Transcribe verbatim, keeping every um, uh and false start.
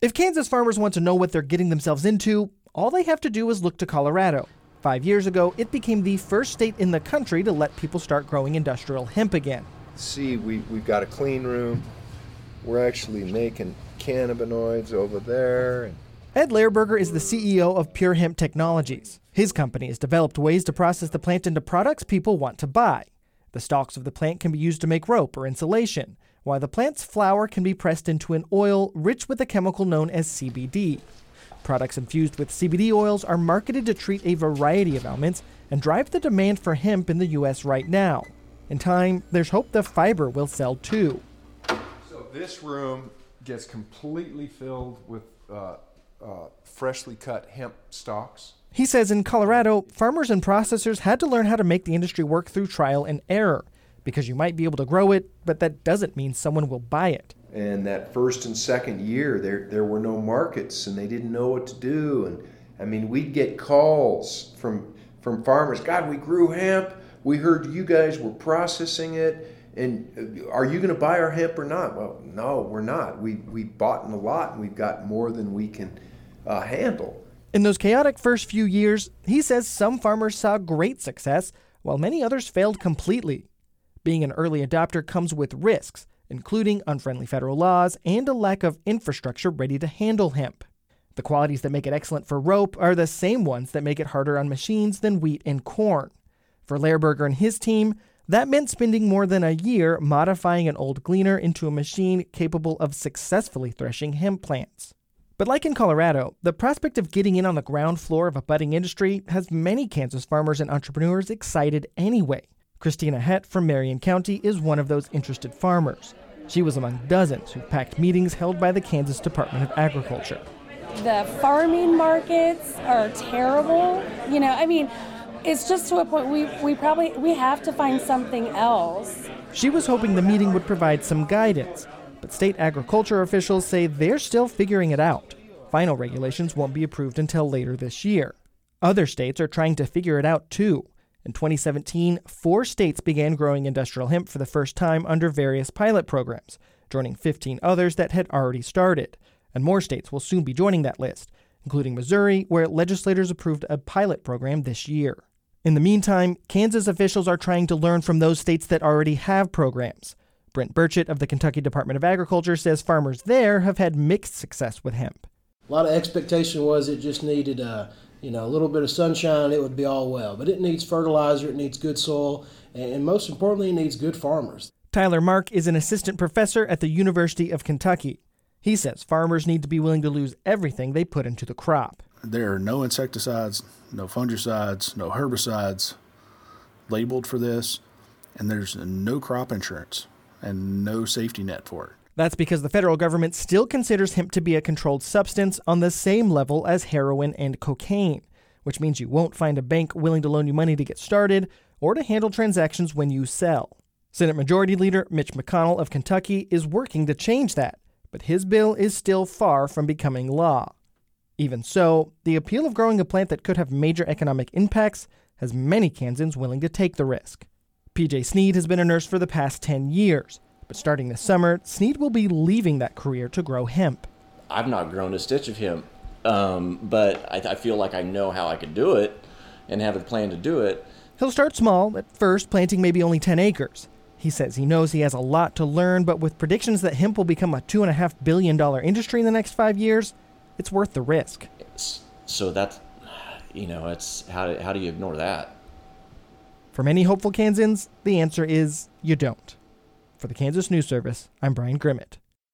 If Kansas farmers want to know what they're getting themselves into, all they have to do is look to Colorado. Five years ago, it became the first state in the country to let people start growing industrial hemp again. See, we, we've got a clean room. We're actually making cannabinoids over there. Ed Lehrberger is the C E O of Pure Hemp Technologies. His company has developed ways to process the plant into products people want to buy. The stalks of the plant can be used to make rope or insulation, while the plant's flower can be pressed into an oil rich with a chemical known as C B D. Products infused with C B D oils are marketed to treat a variety of ailments and drive the demand for hemp in the U S right now. In time, there's hope the fiber will sell too. So this room gets completely filled with uh, uh, freshly cut hemp stalks. He says in Colorado, farmers and processors had to learn how to make the industry work through trial and error, because you might be able to grow it, but that doesn't mean someone will buy it. And that first and second year, there there were no markets, and they didn't know what to do. And I mean, we'd get calls from from farmers. God, we grew hemp. We heard you guys were processing it, and are you going to buy our hemp or not? Well, no, we're not. We we bought in a lot, and we've got more than we can uh, handle. In those chaotic first few years, he says some farmers saw great success, while many others failed completely. Being an early adopter comes with risks, including unfriendly federal laws and a lack of infrastructure ready to handle hemp. The qualities that make it excellent for rope are the same ones that make it harder on machines than wheat and corn. For Lehrberger and his team, that meant spending more than a year modifying an old gleaner into a machine capable of successfully threshing hemp plants. But like in Colorado, the prospect of getting in on the ground floor of a budding industry has many Kansas farmers and entrepreneurs excited anyway. Christina Hett from Marion County is one of those interested farmers. She was among dozens who packed meetings held by the Kansas Department of Agriculture. The farming markets are terrible. You know, I mean, it's just to a point we, we probably we have to find something else. She was hoping the meeting would provide some guidance, but state agriculture officials say they're still figuring it out. Final regulations won't be approved until later this year. Other states are trying to figure it out too. In twenty seventeen, four states began growing industrial hemp for the first time under various pilot programs, joining fifteen others that had already started. And more states will soon be joining that list, including Missouri, where legislators approved a pilot program this year. In the meantime, Kansas officials are trying to learn from those states that already have programs. Brent Burchett of the Kentucky Department of Agriculture says farmers there have had mixed success with hemp. A lot of expectation was it just needed uh, you know, a little bit of sunshine, it would be all well. But it needs fertilizer, it needs good soil, and most importantly, it needs good farmers. Tyler Mark is an assistant professor at the University of Kentucky. He says farmers need to be willing to lose everything they put into the crop. There are no insecticides, no fungicides, no herbicides labeled for this, and there's no crop insurance and no safety net for it. That's because the federal government still considers hemp to be a controlled substance on the same level as heroin and cocaine, which means you won't find a bank willing to loan you money to get started or to handle transactions when you sell. Senate Majority Leader Mitch McConnell of Kentucky is working to change that, but his bill is still far from becoming law. Even so, the appeal of growing a plant that could have major economic impacts has many Kansans willing to take the risk. P J Sneed has been a nurse for the past ten years. But starting this summer, Sneed will be leaving that career to grow hemp. I've not grown a stitch of hemp, um, but I, I feel like I know how I could do it and have a plan to do it. He'll start small, at first planting maybe only ten acres. He says he knows he has a lot to learn, but with predictions that hemp will become a two point five billion dollars industry in the next five years, it's worth the risk. It's, so that's, you know, it's how, how do you ignore that? For many hopeful Kansans, the answer is you don't. For the Kansas News Service, I'm Brian Grimmett.